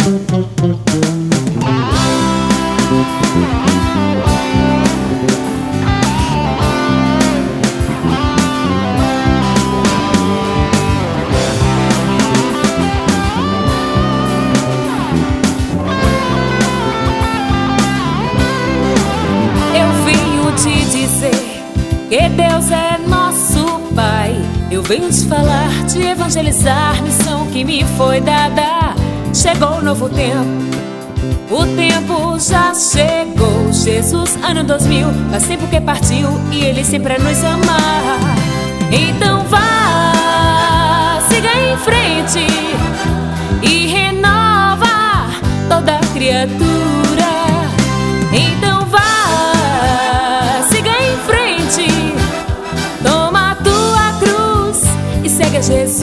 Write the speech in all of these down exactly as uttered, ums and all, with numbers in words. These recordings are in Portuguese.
Que Deus é nosso Pai. Eu venho te falar, te evangelizar, missão que me foi dada. Chegou o novo tempo, o tempo já chegou. Jesus, ano dois mil, faz tempo que partiu e Ele sempre a nos amar. Então vá, siga em frente e renova toda criatura. Então vá, toma a tua cruz e segue a Jesus.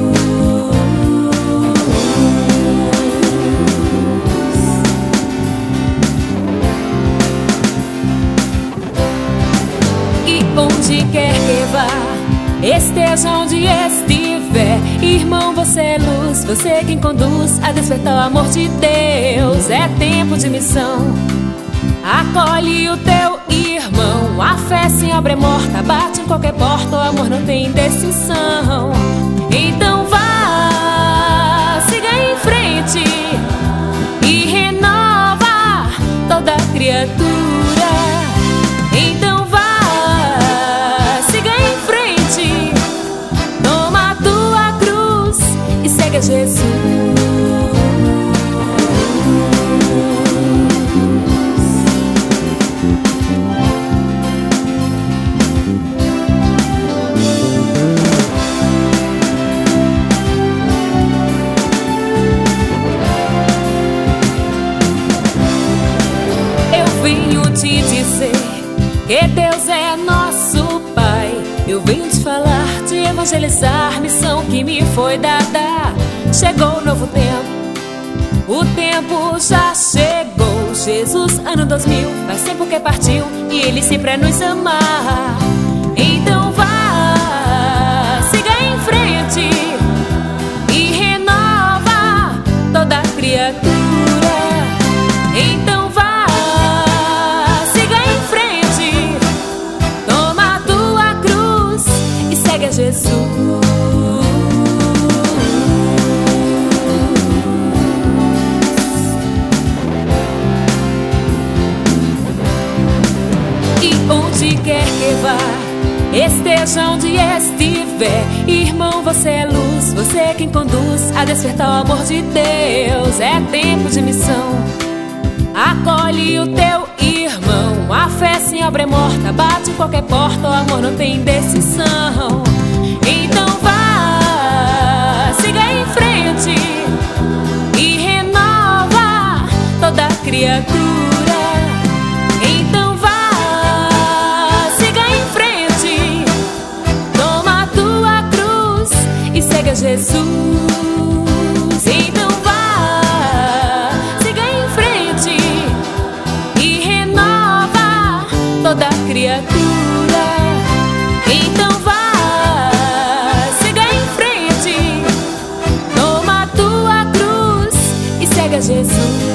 E onde quer que vá, esteja onde estiver, irmão, você é luz, você é quem conduz a despertar o amor de Deus. É tempo de missão, acolhe o teu irmão. A fé sem obra é morta, bate em qualquer porta, o amor não tem distinção. Então vá, siga em frente e renova toda criatura. Então vá, siga em frente, toma a tua cruz e segue a Jesus. Te dizer que Deus é nosso Pai. Eu venho te falar, te evangelizar, missão que me foi dada. Chegou o novo tempo, o tempo já chegou. Jesus, ano dois mil, faz tempo que partiu e Ele sempre a nos amar. Então vá, siga em frente e renova toda a criatura. Então Jesus. E onde quer que vá, esteja onde estiver, irmão, você é luz, você é quem conduz a despertar o amor de Deus. É tempo de missão, acolhe o teu irmão. A fé sem obra é morta, bate em qualquer porta, o amor não tem decisão. Então vá, siga em frente e renova toda a criatura. Então vá, siga em frente, toma a tua cruz e segue a Jesus. Então vá, siga em frente e renova toda a criatura. Então vá, Jesus.